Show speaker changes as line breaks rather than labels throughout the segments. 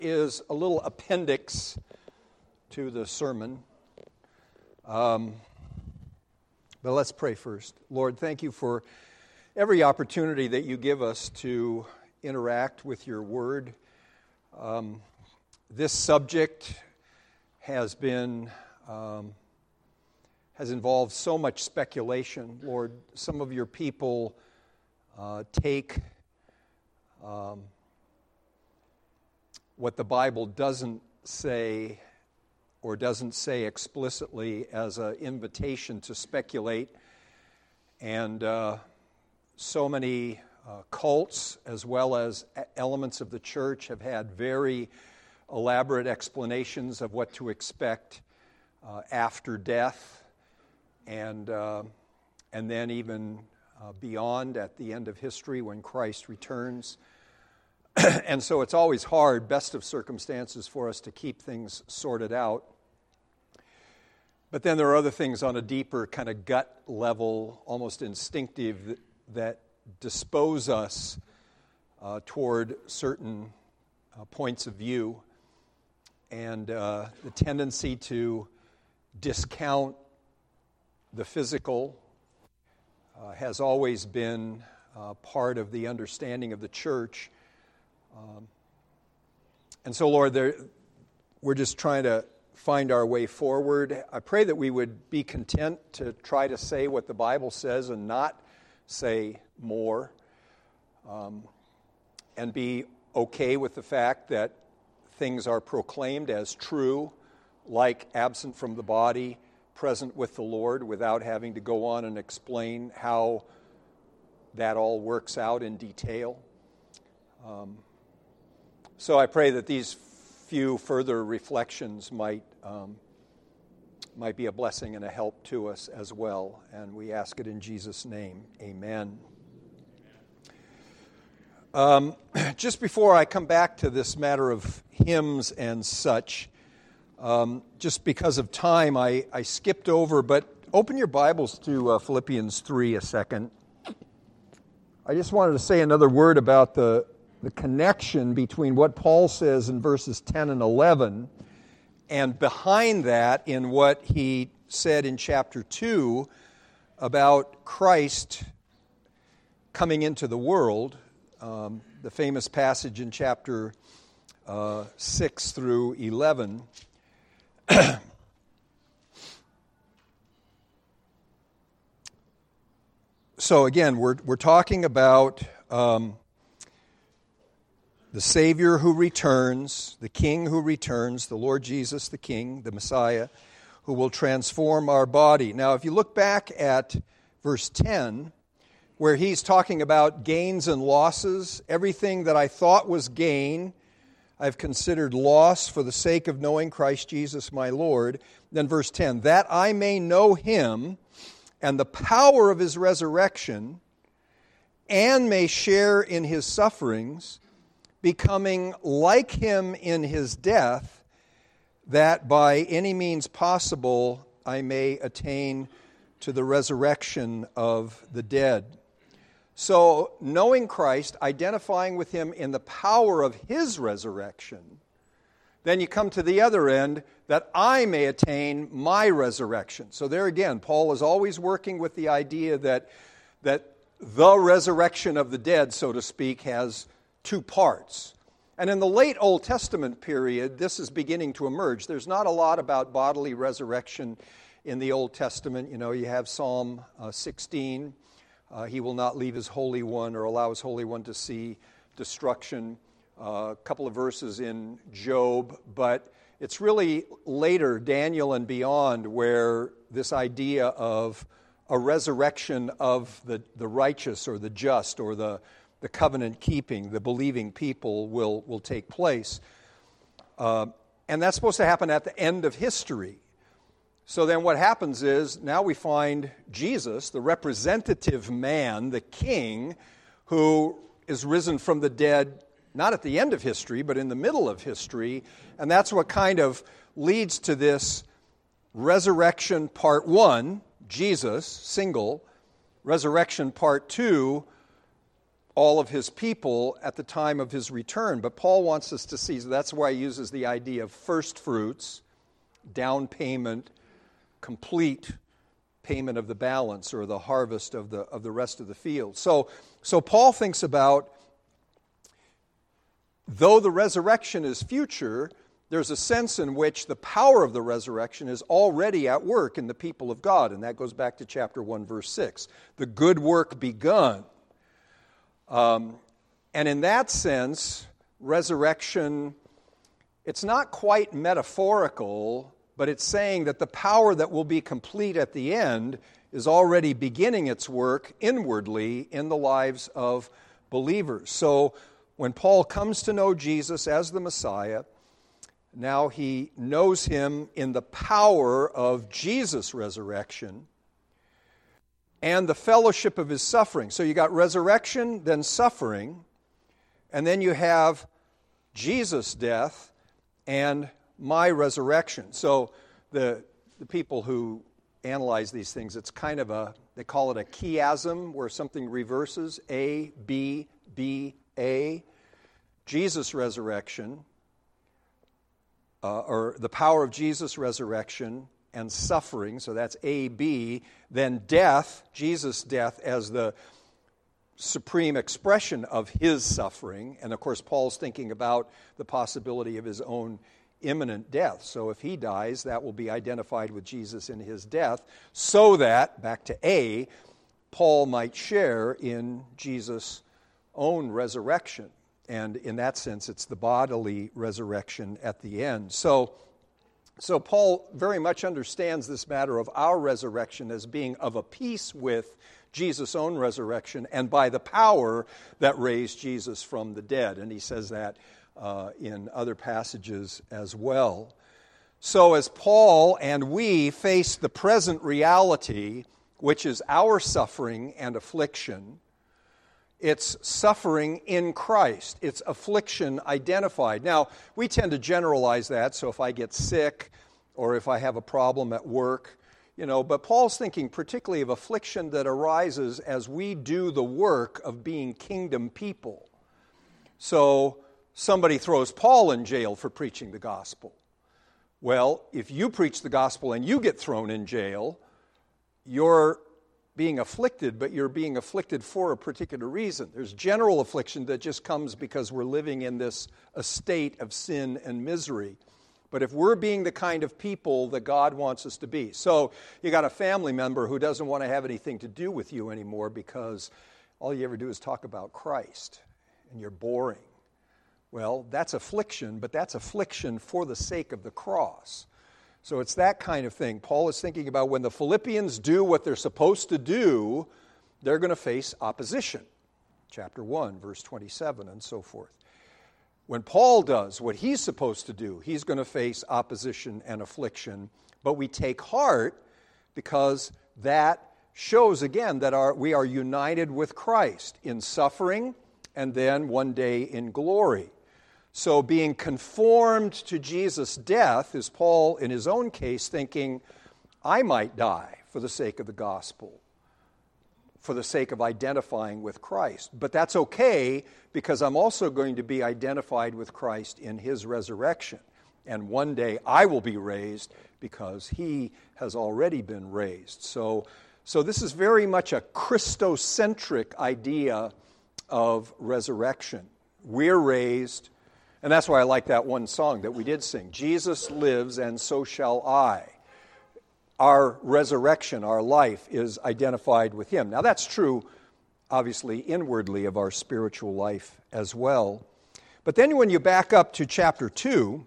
is a little appendix to the sermon. But let's pray first. Lord, thank you for every opportunity that you give us to interact with your word. This subject has involved so much speculation. Lord, some of your people take what the Bible doesn't say or doesn't say explicitly as an invitation to speculate. And so many cults as well as elements of the church have had very elaborate explanations of what to expect after death and then even beyond at the end of history when Christ returns. And so it's always hard, best of circumstances, for us to keep things sorted out. But then there are other things on a deeper kind of gut level, almost instinctive, that dispose us toward certain points of view. And the tendency to discount the physical has always been part of the understanding of the church. And so, Lord, we're just trying to find our way forward. I pray that we would be content to try to say what the Bible says and not say more, and be okay with the fact that things are proclaimed as true, like absent from the body, present with the Lord, without having to go on and explain how that all works out in detail. So I pray that these few further reflections might be a blessing and a help to us as well. And we ask it in Jesus' name. Amen. Just before I come back to this matter of hymns and such, just because of time, I skipped over, but open your Bibles to Philippians 3 a second. I just wanted to say another word about the connection between what Paul says in verses 10 and 11 and behind that in what he said in chapter 2 about Christ coming into the world, the famous passage in chapter 6 through 11. So again, we're talking about the Savior who returns, the King who returns, the Lord Jesus, the King, the Messiah, who will transform our body. Now, if you look back at verse 10, where he's talking about gains and losses, everything that I thought was gain, I've considered loss for the sake of knowing Christ Jesus my Lord. Then verse 10, that I may know him and the power of his resurrection, and may share in his sufferings, becoming like him in his death, that by any means possible I may attain to the resurrection of the dead. So, knowing Christ, identifying with him in the power of his resurrection, then you come to the other end, that I may attain my resurrection. So there again, Paul is always working with the idea that the resurrection of the dead, so to speak, has two parts. And in the late Old Testament period, this is beginning to emerge. There's not a lot about bodily resurrection in the Old Testament. You know, you have Psalm 16. He will not leave his Holy One or allow his Holy One to see destruction. A couple of verses in Job, but it's really later, Daniel and beyond, where this idea of a resurrection of the righteous or the just or the covenant-keeping, the believing people will take place. And that's supposed to happen at the end of history. So then what happens is, now we find Jesus, the representative man, the king, who is risen from the dead, not at the end of history, but in the middle of history. And that's what kind of leads to this resurrection part 1, Jesus, single, resurrection part 2, all of his people at the time of his return. But Paul wants us to see, so that's why he uses the idea of first fruits, down payment, complete payment of the balance or the harvest of the rest of the field. So Paul thinks about, though the resurrection is future, there's a sense in which the power of the resurrection is already at work in the people of God. And that goes back to chapter 1, verse 6. The good work begun. And in that sense, resurrection, it's not quite metaphorical, but it's saying that the power that will be complete at the end is already beginning its work inwardly in the lives of believers. So when Paul comes to know Jesus as the Messiah, now he knows him in the power of Jesus' resurrection and the fellowship of his suffering. So you got resurrection, then suffering, and then you have Jesus' death and my resurrection. So the people who analyze these things, it's kind of they call it a chiasm, where something reverses, A, B, B, A. Jesus' resurrection, or the power of Jesus' resurrection and suffering, so that's A, B. Then death, Jesus' death as the supreme expression of his suffering. And of course, Paul's thinking about the possibility of his own imminent death. So if he dies, that will be identified with Jesus in his death, so that, back to A, Paul might share in Jesus' own resurrection. And in that sense, it's the bodily resurrection at the end. So Paul very much understands this matter of our resurrection as being of a piece with Jesus' own resurrection and by the power that raised Jesus from the dead. And he says that in other passages as well. So as Paul and we face the present reality, which is our suffering and affliction, it's suffering in Christ. It's affliction identified. Now, we tend to generalize that, so if I get sick or if I have a problem at work, but Paul's thinking particularly of affliction that arises as we do the work of being kingdom people. So somebody throws Paul in jail for preaching the gospel. Well, if you preach the gospel and you get thrown in jail, you're being afflicted, but you're being afflicted for a particular reason. There's general affliction that just comes because we're living in this estate of sin and misery. But if we're being the kind of people that God wants us to be, so you got a family member who doesn't want to have anything to do with you anymore because all you ever do is talk about Christ, and you're boring. Well, that's affliction, but that's affliction for the sake of the cross. So it's that kind of thing. Paul is thinking about when the Philippians do what they're supposed to do, they're going to face opposition. Chapter 1, verse 27, and so forth. When Paul does what he's supposed to do, he's going to face opposition and affliction. But we take heart because that shows again that we are united with Christ in suffering and then one day in glory. So being conformed to Jesus' death is Paul, in his own case, thinking, I might die for the sake of the gospel, for the sake of identifying with Christ. But that's okay because I'm also going to be identified with Christ in his resurrection. And one day I will be raised because he has already been raised. So this is very much a Christocentric idea of resurrection. We're raised. And that's why I like that one song that we did sing. Jesus lives and so shall I. Our resurrection, our life is identified with him. Now that's true, obviously, inwardly of our spiritual life as well. But then when you back up to chapter 2,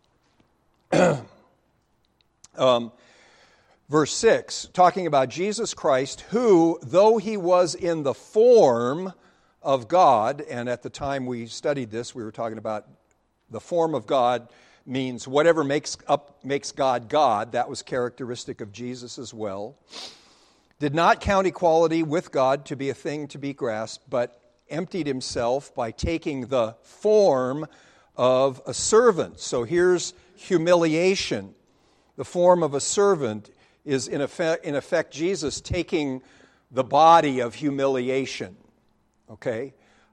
verse 6, talking about Jesus Christ, who, though he was in the form of God, and at the time we studied this, we were talking about the form of God means whatever makes God God. That was characteristic of Jesus as well. Did not count equality with God to be a thing to be grasped, but emptied himself by taking the form of a servant. So here's humiliation. The form of a servant is in effect Jesus taking the body of humiliation. Okay?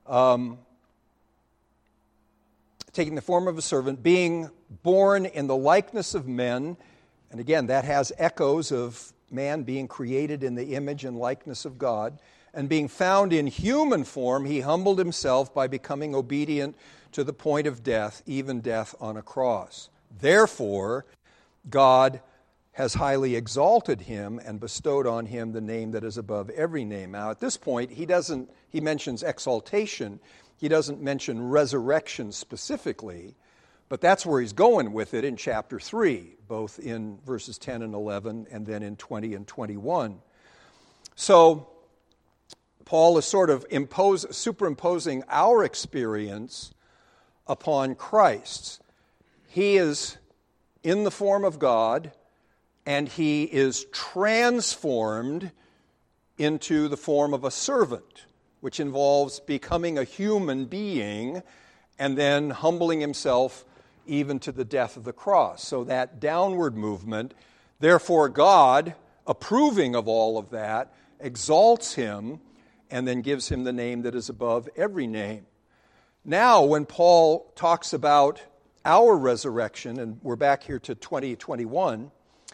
taking the form of a servant, being born in the likeness of men. And again, that has echoes of man being created in the image and likeness of God. And being found in human form, he humbled himself by becoming obedient to the point of death, even death on a cross. Therefore, God has highly exalted him and bestowed on him the name that is above every name. Now, at this point, he mentions exaltation. He doesn't mention resurrection specifically, but that's where he's going with it in chapter 3, both in verses 10 and 11, and then in 20 and 21. So, Paul is sort of superimposing our experience upon Christ's. He is in the form of God, and he is transformed into the form of a servant, which involves becoming a human being and then humbling himself even to the death of the cross. So that downward movement, therefore God, approving of all of that, exalts him and then gives him the name that is above every name. Now, when Paul talks about our resurrection, and we're back here to 2021,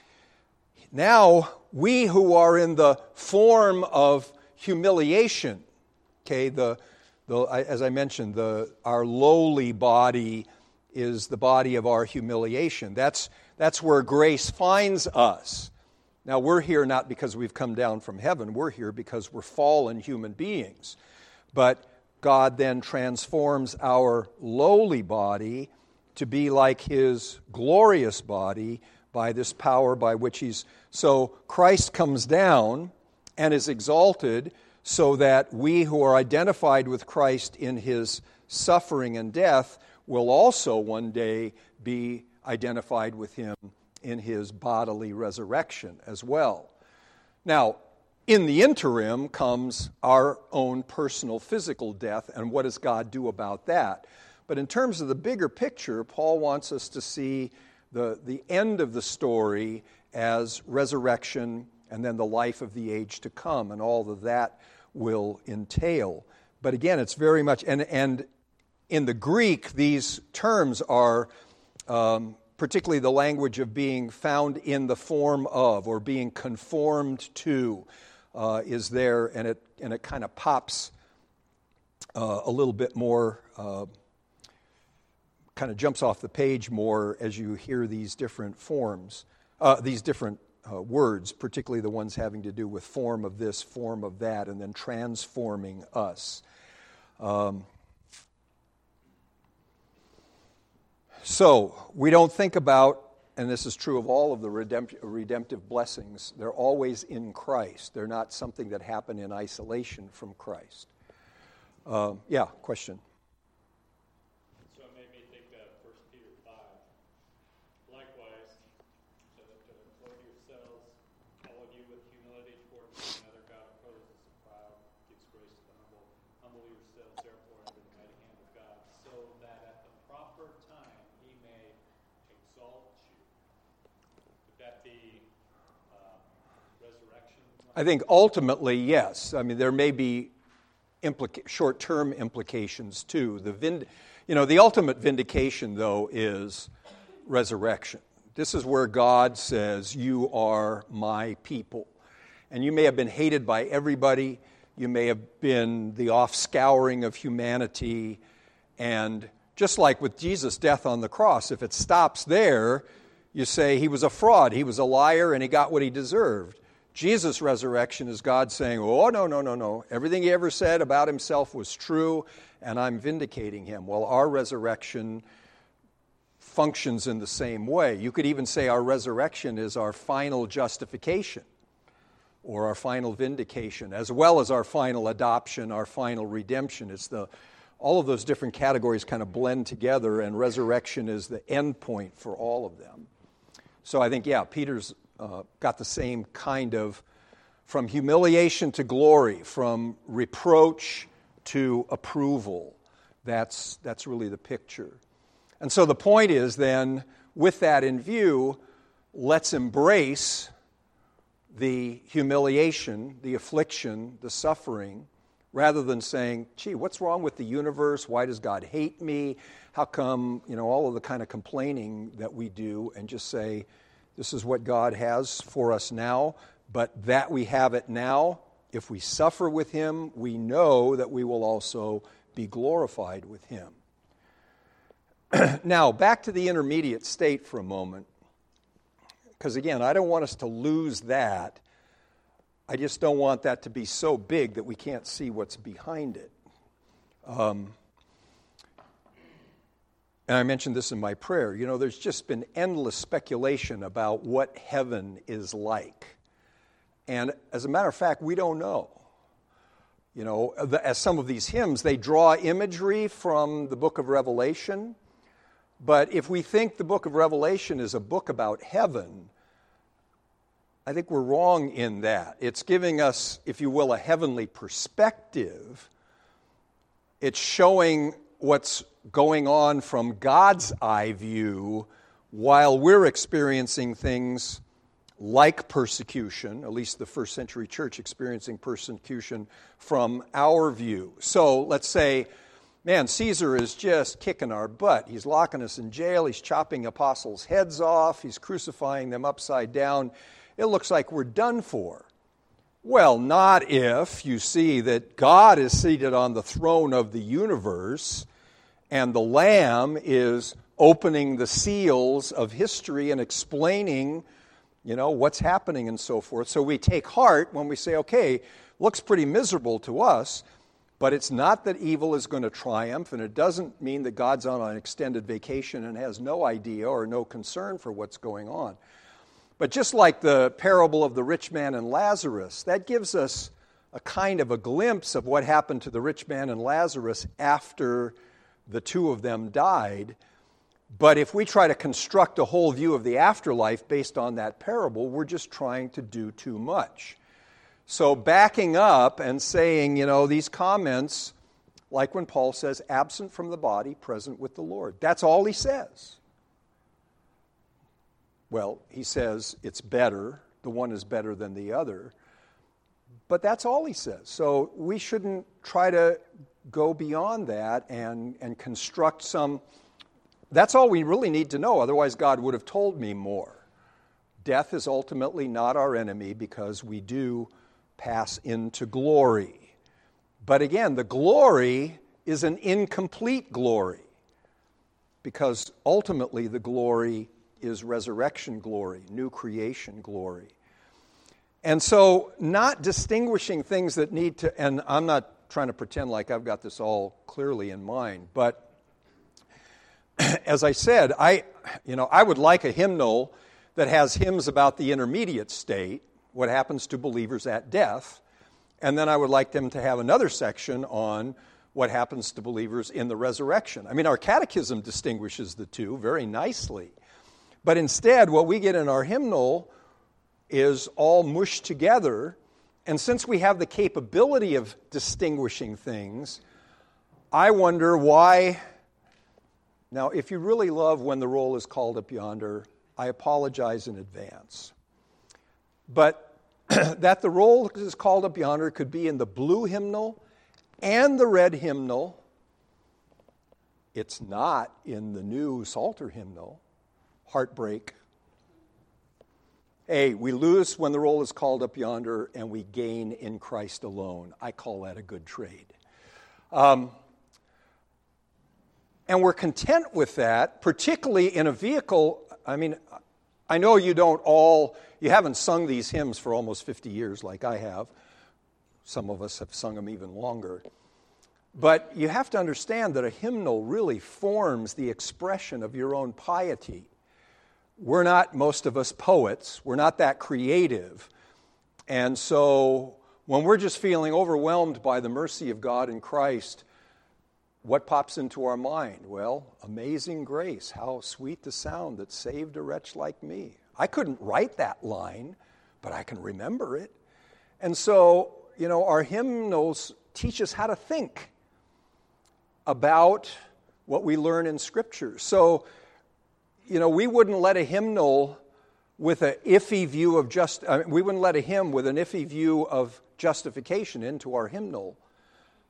now we who are in the form of humiliation, okay, as I mentioned, our lowly body is the body of our humiliation. That's where grace finds us. Now, we're here not because we've come down from heaven. We're here because we're fallen human beings. But God then transforms our lowly body to be like his glorious body by this power by which he's... So Christ comes down and is exalted so that we who are identified with Christ in his suffering and death will also one day be identified with him in his bodily resurrection as well. Now, in the interim comes our own personal physical death, and what does God do about that? But in terms of the bigger picture, Paul wants us to see the end of the story as resurrection and then the life of the age to come, and all of that will entail. But again, it's very much, and in the Greek, these terms are particularly the language of being found in the form of or being conformed to is there, and it kind of pops a little bit more, kind of jumps off the page more as you hear these different forms, these different words, particularly the ones having to do with form of this, form of that, and then transforming us. So, we don't think about, and this is true of all of the redemptive blessings, they're always in Christ. They're not something that happen in isolation from Christ. Question?
So it made me think of 1 Peter 5. Likewise, so that to clothe yourselves, all of you, with humility toward one another. God opposes the proud, gives grace to the humble. Humble yourselves, therefore, under the mighty hand of God, so that at the proper time he may exalt you. Would that be resurrection?
I think ultimately, yes. I mean, there may be short-term implications too. The ultimate vindication, though, is resurrection. This is where God says, "You are my people." And you may have been hated by everybody. You may have been the offscouring of humanity. And just like with Jesus' death on the cross, if it stops there, you say he was a fraud, he was a liar, and he got what he deserved. Jesus' resurrection is God saying, "Oh, no. Everything he ever said about himself was true, and I'm vindicating him." Well, our resurrection functions in the same way. You could even say our resurrection is our final justification or our final vindication, as well as our final adoption, our final redemption. All of those different categories kind of blend together, and resurrection is the end point for all of them. So I think, Peter's got the same kind of, from humiliation to glory, from reproach to approval. That's really the picture. And so the point is then, with that in view, let's embrace the humiliation, the affliction, the suffering rather than saying, gee, what's wrong with the universe? Why does God hate me? How come, all of the kind of complaining that we do, and just say, this is what God has for us now, but that we have it now, if we suffer with him, we know that we will also be glorified with him. Now, back to the intermediate state for a moment, because again, I don't want us to lose that. I just don't want that to be so big that we can't see what's behind it. And I mentioned this in my prayer. There's just been endless speculation about what heaven is like. And as a matter of fact, we don't know. As some of these hymns, they draw imagery from the book of Revelation. But if we think the book of Revelation is a book about heaven, I think we're wrong in that. It's giving us, if you will, a heavenly perspective. It's showing what's going on from God's eye view while we're experiencing things like persecution, at least the first century church experiencing persecution from our view. So let's say, man, Caesar is just kicking our butt. He's locking us in jail. He's chopping apostles' heads off. He's crucifying them upside down. It looks like we're done for. Well, not if you see that God is seated on the throne of the universe and the Lamb is opening the seals of history and explaining, what's happening and so forth. So we take heart when we say, okay, looks pretty miserable to us, but it's not that evil is going to triumph, and it doesn't mean that God's on an extended vacation and has no idea or no concern for what's going on. But just like the parable of the rich man and Lazarus, that gives us a kind of a glimpse of what happened to the rich man and Lazarus after the two of them died. But if we try to construct a whole view of the afterlife based on that parable, we're just trying to do too much. So backing up and saying, these comments, like when Paul says, absent from the body, present with the Lord. That's all he says. Well, he says it's better. The one is better than the other. But that's all he says. So we shouldn't try to go beyond that and construct some... That's all we really need to know. Otherwise, God would have told me more. Death is ultimately not our enemy because we do pass into glory. But again, the glory is an incomplete glory because ultimately the glory is resurrection glory, new creation glory. And so not distinguishing things that need to, and I'm not trying to pretend like I've got this all clearly in mind, but as I said, I would like a hymnal that has hymns about the intermediate state, what happens to believers at death, and then I would like them to have another section on what happens to believers in the resurrection. I mean, our catechism distinguishes the two very nicely, but instead what we get in our hymnal is all mushed together, and since we have the capability of distinguishing things, I wonder why... Now, if you really love When the Roll is Called Up Yonder, I apologize in advance. But that the roll is called up yonder could be in the blue hymnal and the red hymnal. It's not in the new Psalter hymnal. Heartbreak. Hey, we lose when the roll is called up yonder and we gain in Christ alone. I call that a good trade. And we're content with that, particularly in a vehicle. I mean, I know you haven't sung these hymns for almost 50 years like I have. Some of us have sung them even longer. But you have to understand that a hymnal really forms the expression of your own piety. We're not, most of us, poets. We're not that creative. And so when we're just feeling overwhelmed by the mercy of God in Christ, what pops into our mind? Well, amazing grace, how sweet the sound that saved a wretch like me. I couldn't write that line, but I can remember it. And so, our hymnals teach us how to think about what we learn in Scripture. So, we wouldn't let a hymnal with an iffy view of we wouldn't let a hymn with an iffy view of justification into our hymnal.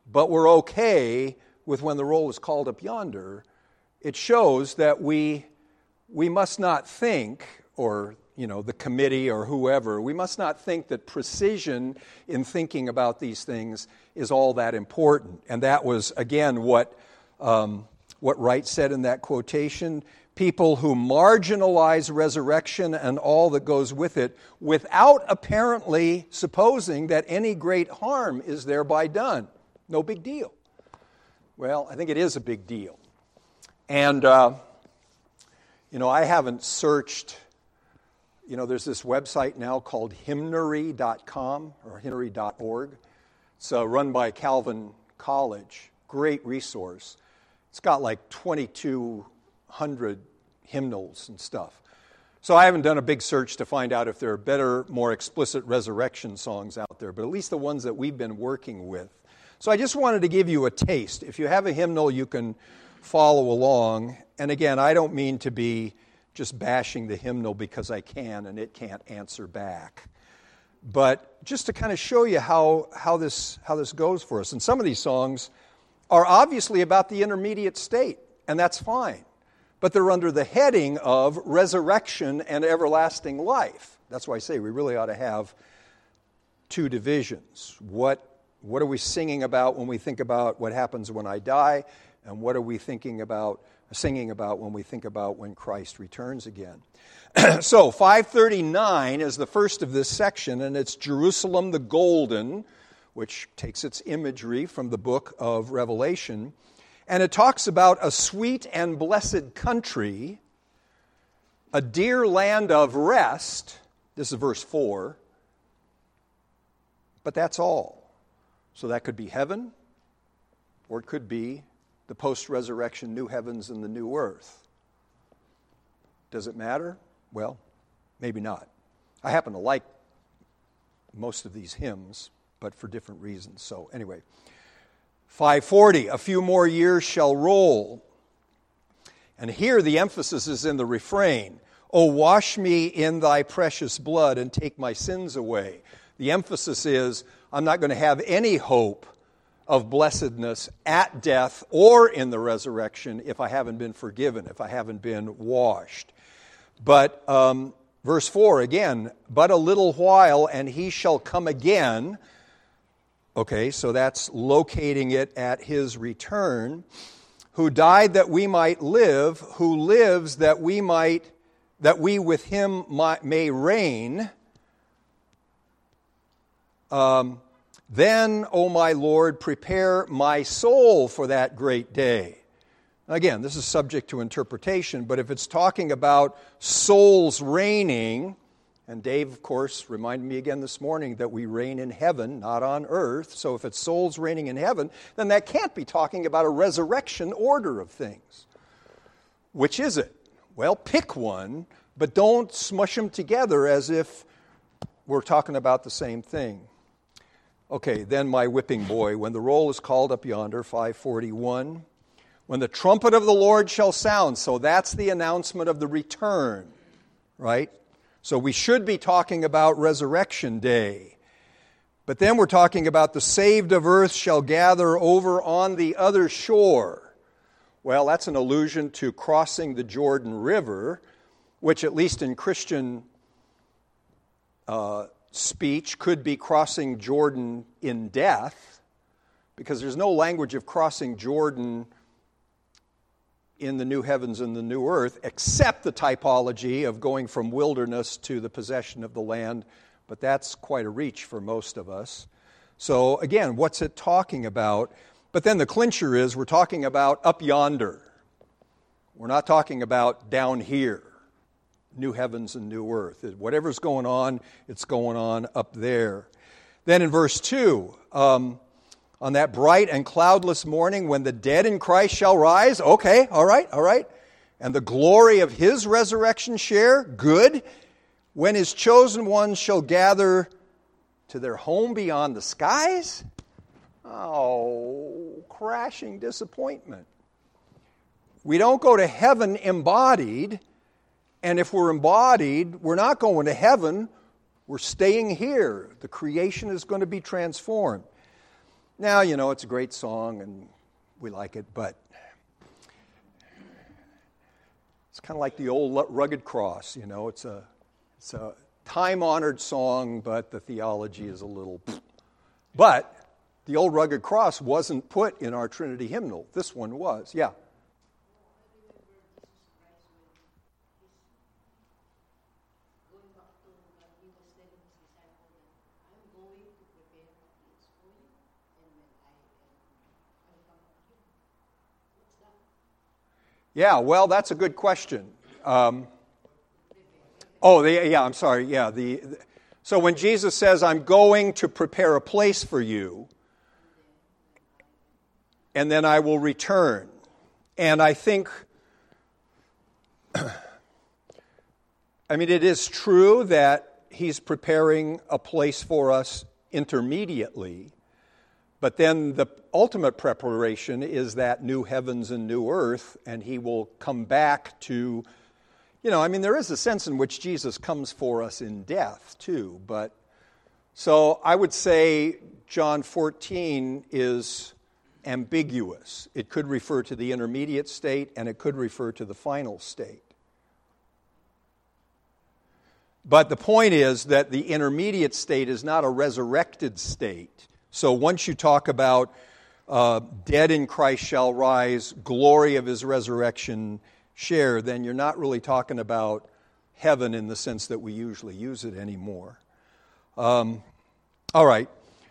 but we're okay with when the roll is called up yonder, it shows that we must not think, or the committee or whoever, we must not think that precision in thinking about these things is all that important. And that was, again, what Wright said in that quotation. People who marginalize resurrection and all that goes with it without apparently supposing that any great harm is thereby done. No big deal. Well, I think it is a big deal. And, I haven't searched, there's this website now called hymnary.com or hymnary.org. It's run by Calvin College. Great resource. It's got like 2,200 hymnals and stuff. So I haven't done a big search to find out if there are better, more explicit resurrection songs out there, but at least the ones that we've been working with. So I just wanted to give you a taste. If you have a hymnal, you can follow along. And again, I don't mean to be just bashing the hymnal because I can and it can't answer back. But just to kind of show you how this goes for us. And some of these songs are obviously about the intermediate state, and that's fine. But they're under the heading of resurrection and everlasting life. That's why I say we really ought to have two divisions. What are we singing about when we think about what happens when I die? And what are we singing about when we think about when Christ returns again? So 539 is the first of this section, and it's Jerusalem the Golden, which takes its imagery from the book of Revelation. And it talks about a sweet and blessed country, a dear land of rest. This is verse 4. But that's all. So that could be heaven, or it could be the post-resurrection new heavens and the new earth. Does it matter? Well, maybe not. I happen to like most of these hymns, but for different reasons. So anyway, 540, a few more years shall roll. And here the emphasis is in the refrain. Oh, wash me in thy precious blood and take my sins away. The emphasis is, I'm not going to have any hope of blessedness at death or in the resurrection if I haven't been forgiven, if I haven't been washed. But verse 4 again, but a little while and he shall come again. Okay, so that's locating it at his return. Who died that we might live, who lives that we with him may reign. Then, O my Lord, prepare my soul for that great day. Again, this is subject to interpretation, but if it's talking about souls reigning, and Dave, of course, reminded me again this morning that we reign in heaven, not on earth. So if it's souls reigning in heaven, then that can't be talking about a resurrection order of things. Which is it? Well, pick one, but don't smush them together as if we're talking about the same thing. Okay, then my whipping boy, when the roll is called up yonder, 541, when the trumpet of the Lord shall sound. So that's the announcement of the return, right? So we should be talking about Resurrection Day. But then we're talking about the saved of earth shall gather over on the other shore. Well, that's an allusion to crossing the Jordan River, which at least in Christian speech could be crossing Jordan in death, because there's no language of crossing Jordan in the new heavens and the new earth, except the typology of going from wilderness to the possession of the land, but that's quite a reach for most of us. So again, what's it talking about? But then the clincher is we're talking about up yonder. We're not talking about down here, new heavens and new earth. Whatever's going on, it's going on up there. Then in verse 2, on that bright and cloudless morning when the dead in Christ shall rise. Okay, all right. And the glory of his resurrection share. Good. When his chosen ones shall gather to their home beyond the skies. Oh, crashing disappointment. We don't go to heaven embodied. And if we're embodied, we're not going to heaven. We're staying here. The creation is going to be transformed. Now, it's a great song and we like it, but it's kind of like the old Rugged Cross, It's a time-honored song, but the theology is a little... But the old Rugged Cross wasn't put in our Trinity hymnal. This one was, yeah. Yeah, well, that's a good question. I'm sorry. Yeah, so when Jesus says, I'm going to prepare a place for you, and then I will return. And I think, it is true that he's preparing a place for us intermediately, but then the ultimate preparation is that new heavens and new earth, and he will come back to, there is a sense in which Jesus comes for us in death, too. But so I would say John 14 is ambiguous. It could refer to the intermediate state, and it could refer to the final state. But the point is that the intermediate state is not a resurrected state. So once you talk about dead in Christ shall rise, glory of his resurrection share, then you're not really talking about heaven in the sense that we usually use it anymore. All right.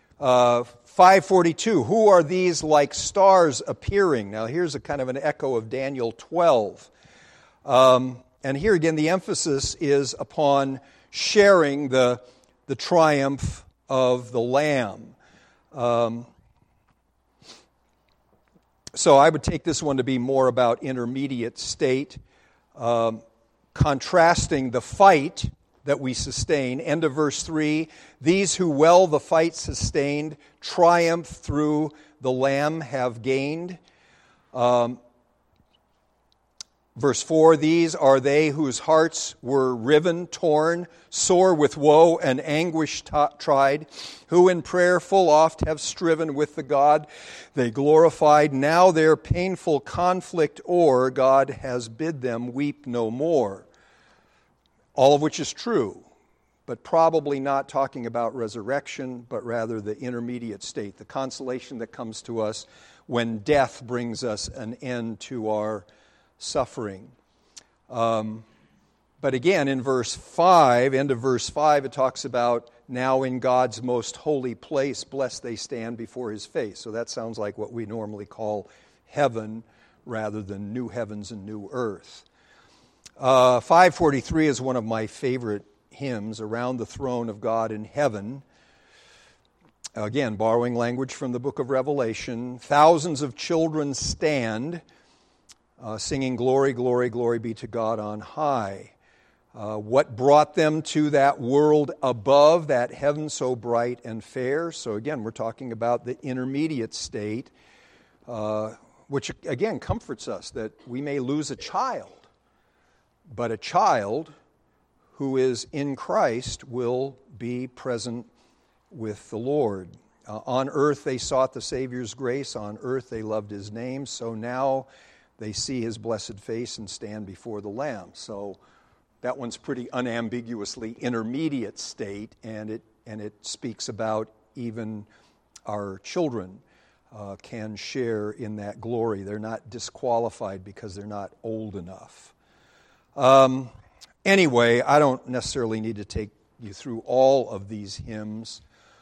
542, who are these like stars appearing? Now here's a kind of an echo of Daniel 12. And here again the emphasis is upon sharing the triumph of the Lamb. So I would take this one to be more about intermediate state, contrasting the fight that we sustain. End of verse 3, these who well the fight sustained, triumph through the Lamb have gained. Verse 4, these are they whose hearts were riven, torn, sore with woe and anguish tried, who in prayer full oft have striven with the God they glorified. Now their painful conflict o'er, God has bid them weep no more. All of which is true, but probably not talking about resurrection, but rather the intermediate state, the consolation that comes to us when death brings us an end to our suffering. But again, in verse 5, end of verse 5, it talks about now in God's most holy place, blessed they stand before his face. So that sounds like what we normally call heaven rather than new heavens and new earth. 543 is one of my favorite hymns, Around the Throne of God in Heaven. Again, borrowing language from the book of Revelation. Thousands of children stand, singing glory, glory, glory be to God on high. What brought them to that world above, that heaven so bright and fair? So again, we're talking about the intermediate state, which again comforts us that we may lose a child, but a child who is in Christ will be present with the Lord. On earth they sought the Savior's grace, on earth they loved his name, so now they see his blessed face and stand before the Lamb. So that one's pretty unambiguously intermediate state, and it speaks about even our children can share in that glory. They're not disqualified because they're not old enough. Anyway, I don't necessarily need to take you through all of these hymns.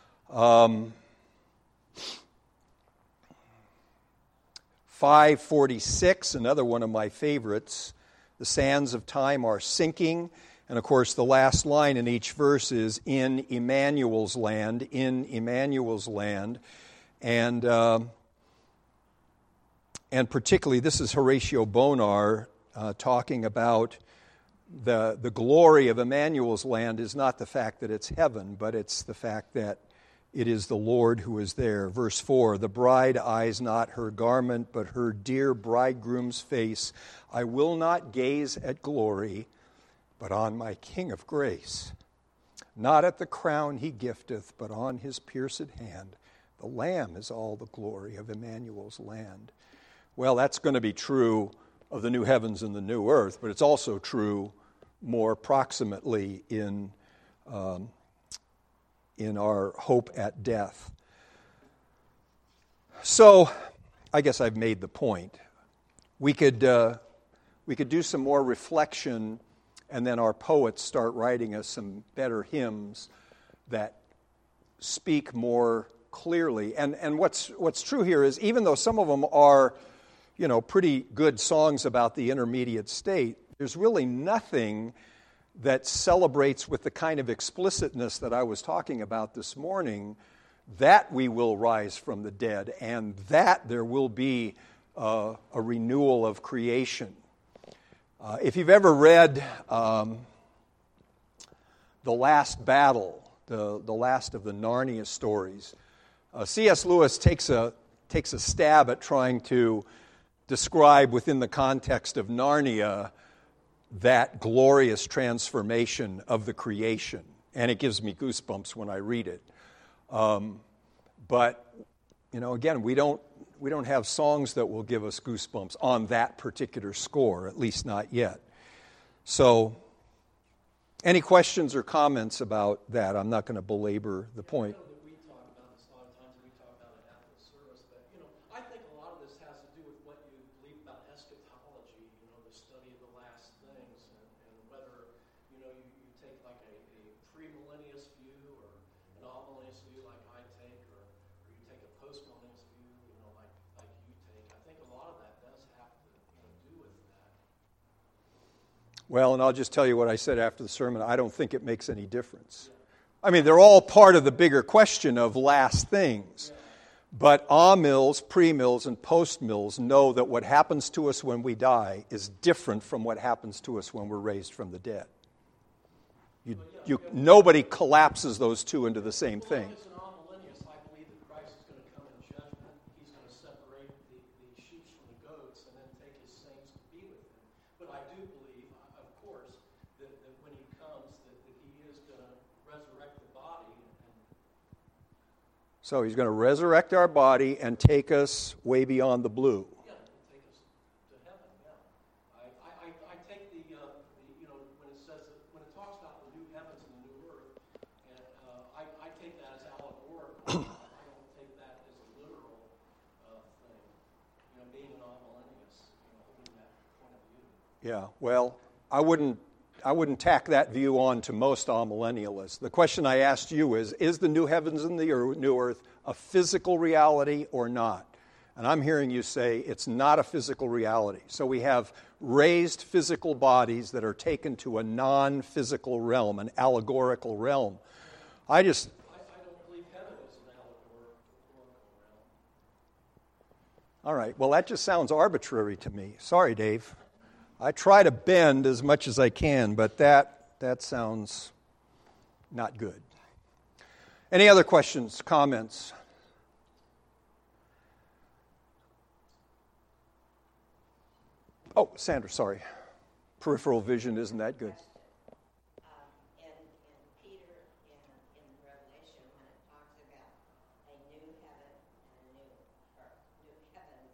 546, another one of my favorites. The sands of time are sinking. And of course, the last line in each verse is, in Emmanuel's land, in Emmanuel's land. And particularly, this is Horatio Bonar talking about the glory of Emmanuel's land is not the fact that it's heaven, but it's the fact that it is the Lord who is there. Verse 4, the bride eyes not her garment, but her dear bridegroom's face. I will not gaze at glory, but on my King of grace. Not at the crown he gifteth, but on his pierced hand, The Lamb is all the glory of Emmanuel's land. Well, that's going to be true of the new heavens and the new earth, but it's also true more proximately in our hope at death. So, I guess I've made the point. We could do some more reflection, and then our poets start writing us some better hymns that speak more clearly. And what's true here is, even though some of them are, pretty good songs about the intermediate state, there's really nothing that celebrates with the kind of explicitness that I was talking about this morning, that we will rise from the dead and that there will be a renewal of creation. If you've ever read The Last Battle, the last of the Narnia stories, C.S. Lewis takes a stab at trying to describe within the context of Narnia that glorious transformation of the creation. And it gives me goosebumps when I read it. But, again, we don't have songs that will give us goosebumps on that particular score, at least not yet. So, any questions or comments about that? I'm not going to belabor the point.
We talk about this a lot of times, and we talk about it after the service, but, I think a lot of this has to do with what you believe about eschatology, the study of the last things, and whether, you take like a premillennialist view or an amillennialist view like I take, or you take a postmillennialist view, like you take. I think a lot of that does have to do with that.
Well, and I'll just tell you what I said after the sermon. I don't think it makes any difference. I mean, they're all part of the bigger question of last things. But amills, premills, and postmills know that what happens to us when we die is different from what happens to us when we're raised from the dead. Nobody collapses those two into the same thing.
As an amillennialist, I believe that Christ is going to come in judgment. He's going to separate the sheep from the goats and then take his saints to be with him. But I do believe, of course, that when he comes, that he is going to resurrect the body.
So he's going to resurrect our body and take us way beyond the blue.
Yeah, take us to heaven, yeah. I take the when it says, when it talks about the new heavens and the new earth, and I take that as allegorical. I don't take that as a literal thing. Being an amillennialist, holding that point of view.
Yeah, well, I wouldn't tack that view on to most amillennialists. The question I asked you is the new heavens and the new earth a physical reality or not? And I'm hearing you say it's not a physical reality. So we have raised physical bodies that are taken to a non-physical realm, an allegorical realm. I don't
believe heaven is an allegorical realm.
All right, well, that just sounds arbitrary to me. Sorry, Dave. I try to bend as much as I can, but that sounds not good. Any other questions, comments? Oh, Sandra, sorry. Peripheral vision isn't that good.
In Peter, in Revelation, when it talks about a new heaven and a new earth, new heavens,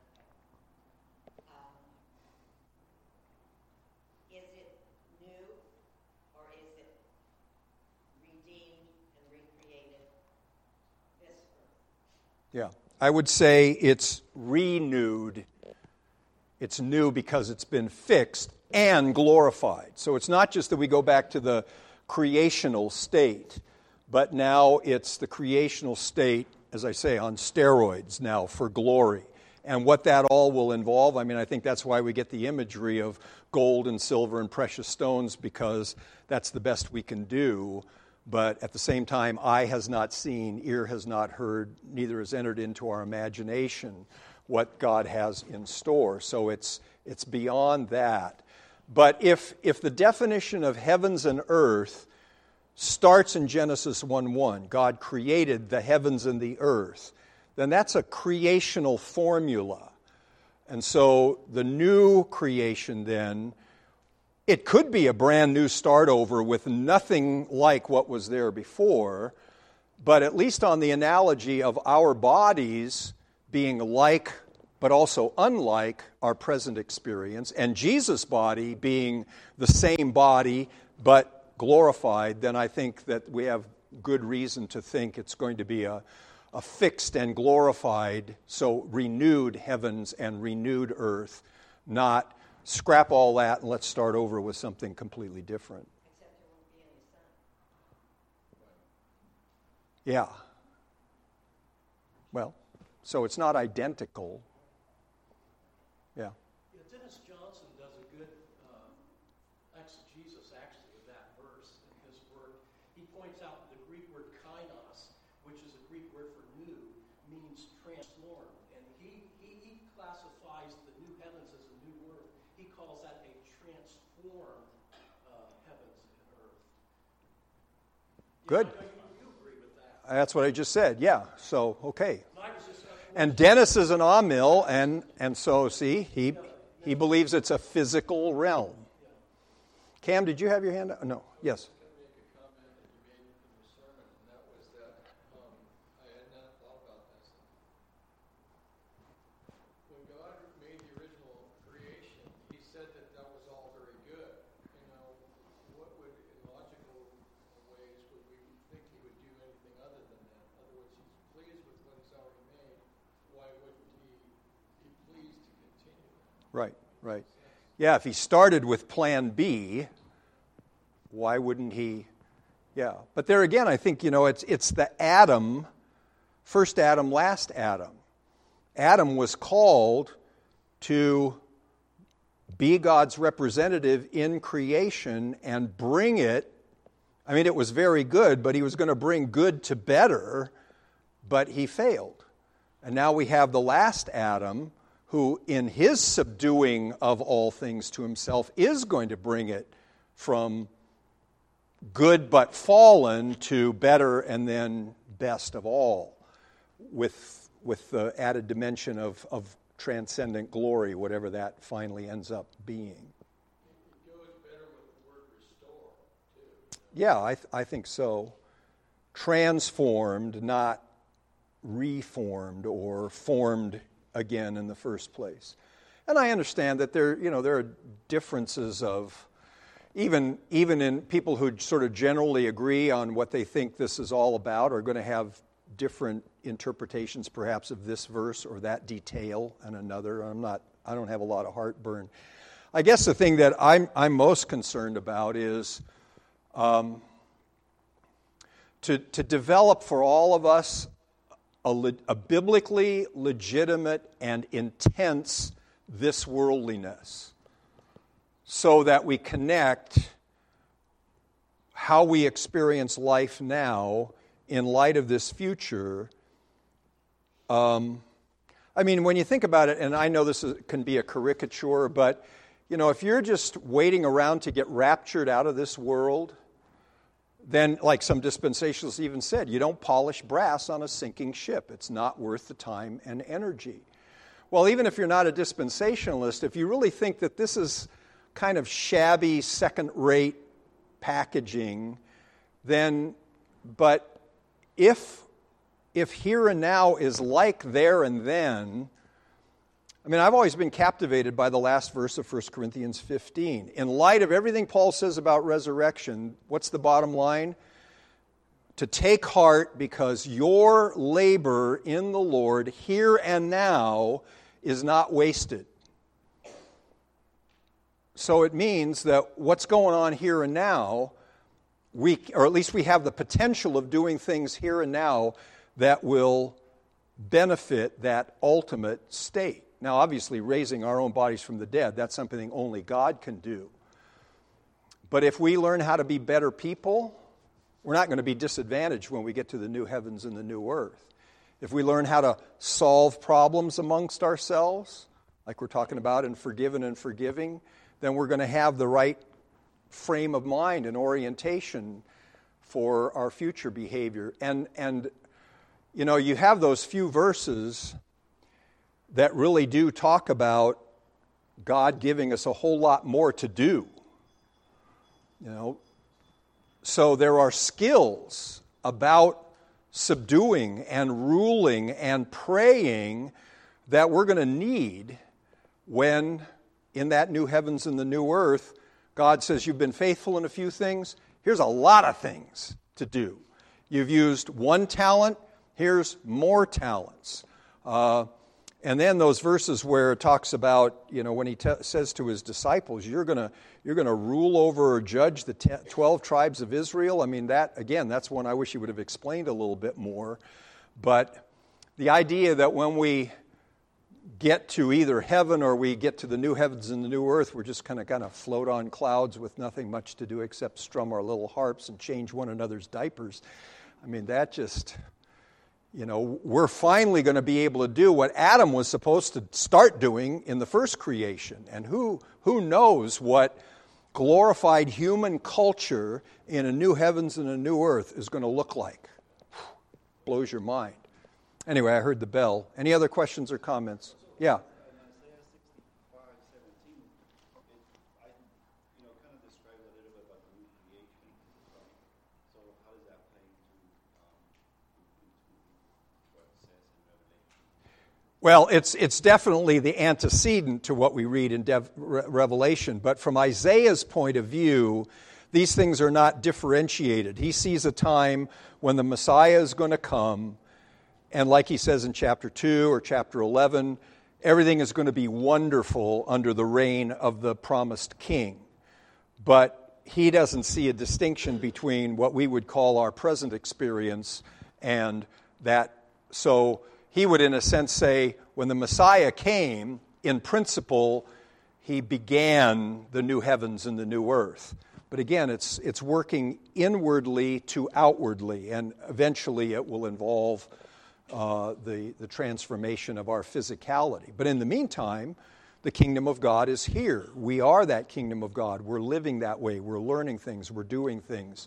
is it new or is it redeemed and recreated this earth?
Yeah, I would say it's renewed. It's new because it's been fixed and glorified. So it's not just that we go back to the creational state, but now it's the creational state, as I say, on steroids now for glory. And what that all will involve, I think that's why we get the imagery of gold and silver and precious stones, because that's the best we can do. But at the same time, eye has not seen, ear has not heard, neither has entered into our imagination what God has in store. So it's beyond that. But if the definition of heavens and earth starts in Genesis 1:1, God created the heavens and the earth, then that's a creational formula. And so the new creation then, it could be a brand new start over with nothing like what was there before, But at least on the analogy of our bodies being like but also unlike our present experience, and Jesus' body being the same body but glorified, then I think that we have good reason to think it's going to be a fixed and glorified, so renewed heavens and renewed earth, not scrap all that and let's start over with something completely different.
Except there won't be any sun.
Yeah. Well, so it's not identical. Yeah.
Yeah, Dennis Johnson does a good exegesis, actually, of that verse in his work. He points out the Greek word kainos, which is a Greek word for new, means transformed. And he classifies the new heavens as a new earth. He calls that a transformed heavens and earth.
Good.
Yeah, you agree with that.
That's what I just said. Yeah. So, okay.
I was just,
And Dennis is an Amil, and so, see, he believes it's a physical realm. Cam, did you have your hand up? No. Yes.
Make a comment that you made in the sermon, and that was that I had not thought about this. When God made the original creation, He said that that was all very good. You know, what would, in logical ways, would we think He would do anything other than that? In other words, He's pleased with what He's already made. Why wouldn't He be pleased to continue?
Right, right. Yeah, if he started with plan B, why wouldn't he? Yeah. But there again, I think, it's the Adam, first Adam, last Adam. Adam was called to be God's representative in creation and bring it. I mean, it was very good, but he was going to bring good to better, but he failed. And now we have the last Adam, who in his subduing of all things to himself is going to bring it from good but fallen to better and then best of all, with the added dimension of transcendent glory, whatever that finally ends up being.
It goes better with the word restore, too.
Yeah, I think so. Transformed, not reformed or formed again in the first place. And I understand that there are differences of even in people who sort of generally agree on what they think this is all about are going to have different interpretations perhaps of this verse or that detail and another. I don't have a lot of heartburn. I guess the thing that I'm most concerned about is to develop for all of us a biblically legitimate and intense this worldliness, so that we connect how we experience life now in light of this future. I mean, when you think about it, and I know this can be a caricature, but if you're just waiting around to get raptured out of this world, then, like some dispensationalists even said, you don't polish brass on a sinking ship. It's not worth the time and energy. Well, even if you're not a dispensationalist, if you really think that this is kind of shabby, second-rate packaging, then, but if here and now is like there and then, I mean, I've always been captivated by the last verse of 1 Corinthians 15. In light of everything Paul says about resurrection, what's the bottom line? To take heart, because your labor in the Lord here and now is not wasted. So it means that what's going on here and now, or at least we have the potential of doing things here and now that will benefit that ultimate state. Now, obviously, raising our own bodies from the dead, that's something only God can do. But if we learn how to be better people, we're not going to be disadvantaged when we get to the new heavens and the new earth. If we learn how to solve problems amongst ourselves, like we're talking about in Forgiven and Forgiving, then we're going to have the right frame of mind and orientation for our future behavior. And you have those few verses that really do talk about God giving us a whole lot more to do. So there are skills about subduing and ruling and praying that we're going to need when, in that new heavens and the new earth, God says, you've been faithful in a few things, here's a lot of things to do. You've used one talent, here's more talents. And then those verses where it talks about, when he says to his disciples, you're going to rule over or judge the 12 tribes of Israel. I mean, that's one I wish he would have explained a little bit more. But the idea that when we get to either heaven or we get to the new heavens and the new earth, we're just kind of float on clouds with nothing much to do except strum our little harps and change one another's diapers. I mean, that just... we're finally going to be able to do what Adam was supposed to start doing in the first creation. And who knows what glorified human culture in a new heavens and a new earth is going to look like. Blows your mind. Anyway, I heard the bell. Any other questions or comments? Yeah. Well, it's definitely the antecedent to what we read in Revelation. But from Isaiah's point of view, these things are not differentiated. He sees a time when the Messiah is going to come, and like he says in chapter 2 or chapter 11, everything is going to be wonderful under the reign of the promised king. But he doesn't see a distinction between what we would call our present experience and that. So he would, in a sense, say, when the Messiah came, in principle, he began the new heavens and the new earth. But again, it's working inwardly to outwardly, and eventually it will involve the transformation of our physicality. But in the meantime, the kingdom of God is here. We are that kingdom of God. We're living that way. We're learning things. We're doing things.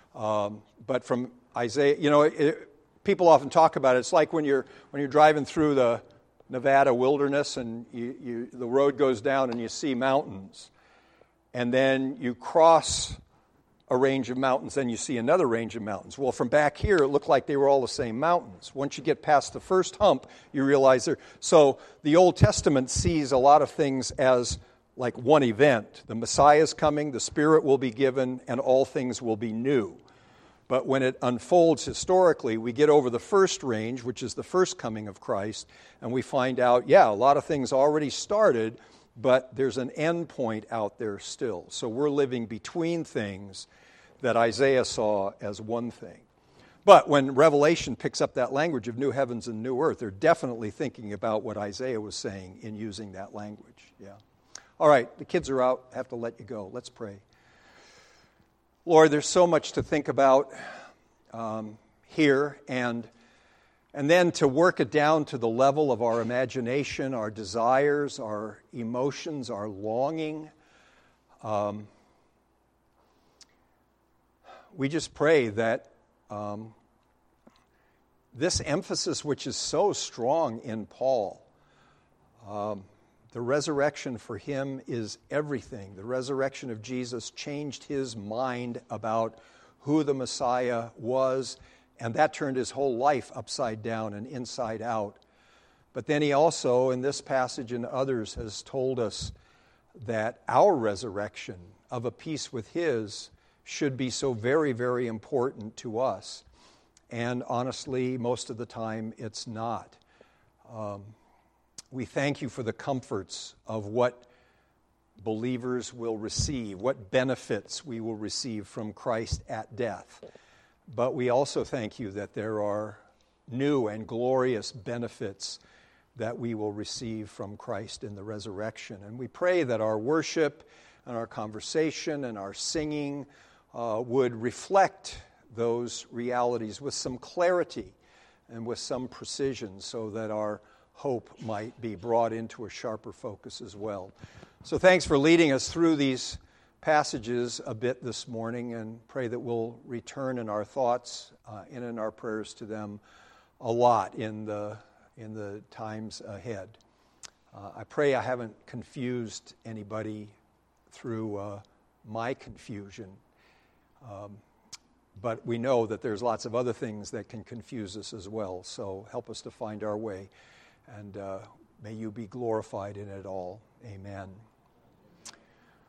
But from Isaiah, people often talk about it. It's like when you're driving through the Nevada wilderness and the road goes down and you see mountains. And then you cross a range of mountains, then you see another range of mountains. Well, from back here, it looked like they were all the same mountains. Once you get past the first hump, you realize they're... So the Old Testament sees a lot of things as like one event. The Messiah is coming, the Spirit will be given, and all things will be new. But when it unfolds historically, we get over the first range, which is the first coming of Christ, and we find out, a lot of things already started, but there's an end point out there still. So we're living between things that Isaiah saw as one thing. But when Revelation picks up that language of new heavens and new earth, they're definitely thinking about what Isaiah was saying in using that language. Yeah. All right, the kids are out. I have to let you go. Let's pray. Lord, there's so much to think about here, and then to work it down to the level of our imagination, our desires, our emotions, our longing. We just pray that this emphasis, which is so strong in Paul, the resurrection for him is everything. The resurrection of Jesus changed his mind about who the Messiah was, and that turned his whole life upside down and inside out. But then he also, in this passage and others, has told us that our resurrection of a piece with his should be so very, very important to us. And honestly, most of the time, it's not. We thank you for the comforts of what believers will receive, what benefits we will receive from Christ at death. But we also thank you that there are new and glorious benefits that we will receive from Christ in the resurrection. And we pray that our worship and our conversation and our singing would reflect those realities with some clarity and with some precision, so that our hope might be brought into a sharper focus as well. So thanks for leading us through these passages a bit this morning, and pray that we'll return in our thoughts and in our prayers to them a lot in the times ahead. I pray I haven't confused anybody through my confusion. But we know that there's lots of other things that can confuse us as well. So help us to find our way. And may you be glorified in it all. Amen.